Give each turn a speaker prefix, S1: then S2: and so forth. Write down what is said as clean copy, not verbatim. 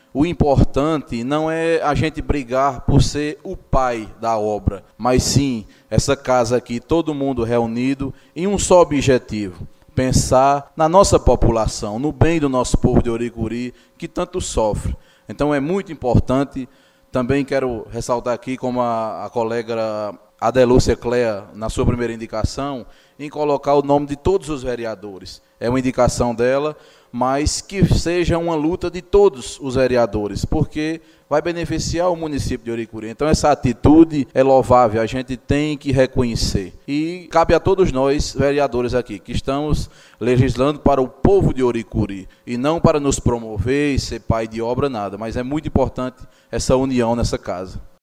S1: o importante não é a gente brigar por ser o pai da obra, mas sim essa casa aqui, todo mundo reunido em um só objetivo: pensar na nossa população, no bem do nosso povo de Oricuri, que tanto sofre. Então é muito importante. Também quero ressaltar aqui, como a colega Adelúcia Clea, na sua primeira indicação, em colocar o nome de todos os vereadores. É uma indicação dela, mas que seja uma luta de todos os vereadores, porque vai beneficiar o município de Oricuri. Então essa atitude é louvável, a gente tem que reconhecer. E cabe a todos nós, vereadores aqui, que estamos legislando para o povo de Oricuri, e não para nos promover e ser pai de obra, nada, mas é muito importante essa união nessa casa.